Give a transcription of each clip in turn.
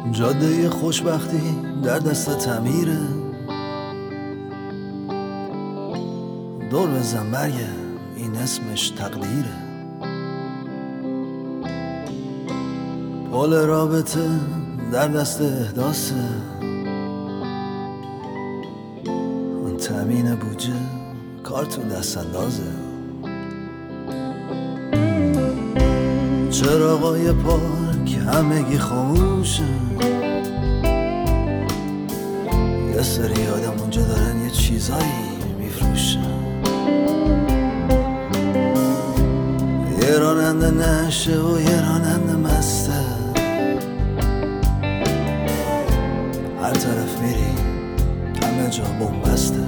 جاده خوشبختی در دست تعمیره، دور بزن برگرد این اسمش تقدیره. پل رابطه در دست احداثه، اون تامین بودجه کار تو دست اندازه. چراغای پارک همگی خاموشه، یه سری آدم اونجا دارن یه چیزایی میفروشن. یه راننده نشه و یه راننده مسته، هر طرف میری همه جا بومبسته.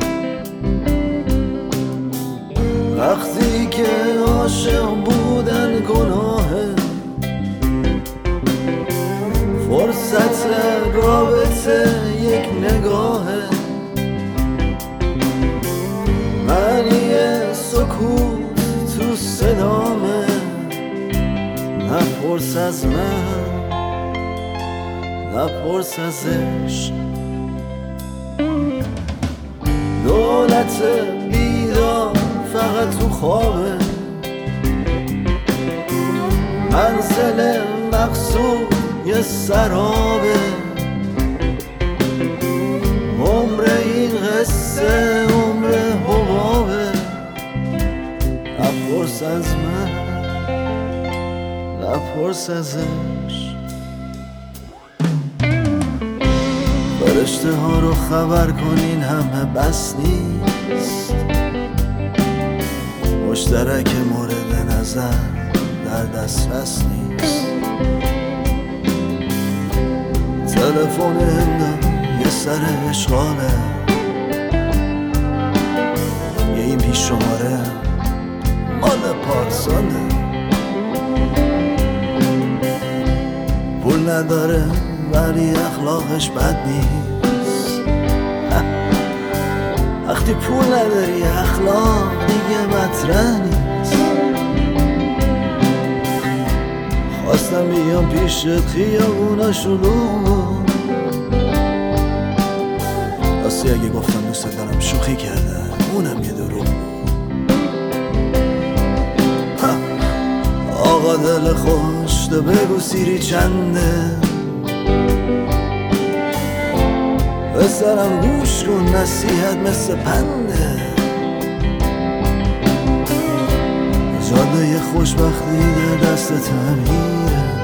وقتی که عاشق بودن گناهه، فرصت رابطه یک نگاهه. معنی سکوت تو صدامه، نپرس از من نپرس از عشق. دولت بیدار فقط تو خوابه، منزل مقصود یه سرابه. عمر این قصه عمر حبابه، نپرس از من نپرس از عشق. فرشته ها رو خبر کنین همه بس نیست، مشترک مورد نظر در دسترس نیست. تلفن هندم یه سر اشغاله، یه این پیش شماره مال پارساله. پول نداره ولی اخلاقش بد نیست، وقتی پول نداری اخلاق دیگه مطرح نیست. خواستم بیام پیشت خیابونا شلوغ، راستی اگه گفتم دوست دارم شوخی کردم اونم یه دروغ. آقا دل خوش تو بگو سیری چنده، بسرم گوش کن نصیحت مثل پنده. جاده خوشبختی در دست تعمیره،